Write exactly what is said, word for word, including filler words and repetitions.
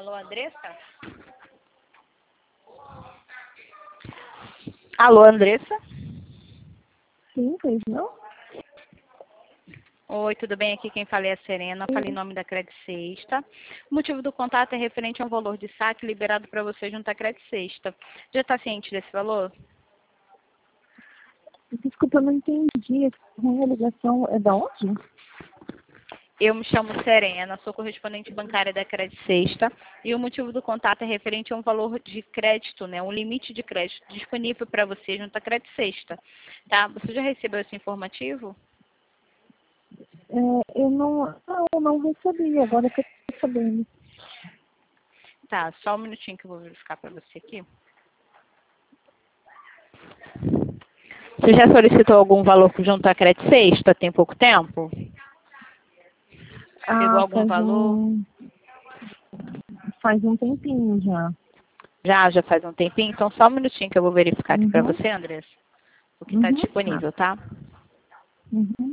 Alô, Andressa? Alô, Andressa? Sim, pois não? Oi, tudo bem? Aqui quem fala é a Serena. Falei em nome da Credit Sexta. O motivo do contato é referente a um valor de saque liberado para você junto à Credit Sexta. Já está ciente desse valor? Desculpa, eu não entendi. A ligação é da onde? Eu me chamo Serena, sou correspondente bancária da Credit Sexta e o motivo do contato é referente a um valor de crédito, né, um limite de crédito disponível para você junto à Credit Sexta. Tá? Você já recebeu esse informativo? É, eu não, não, eu não recebi, agora que eu estou sabendo. Tá, só um minutinho que eu vou verificar para você aqui. Você já solicitou algum valor junto à Credit Sexta tem pouco tempo? Pegou Ah, algum faz valor? um, faz um tempinho já. Já, já faz um tempinho? Então só um minutinho que eu vou verificar aqui para Uhum, você, Andressa, o que está uhum, tá. disponível, tá? Uhum.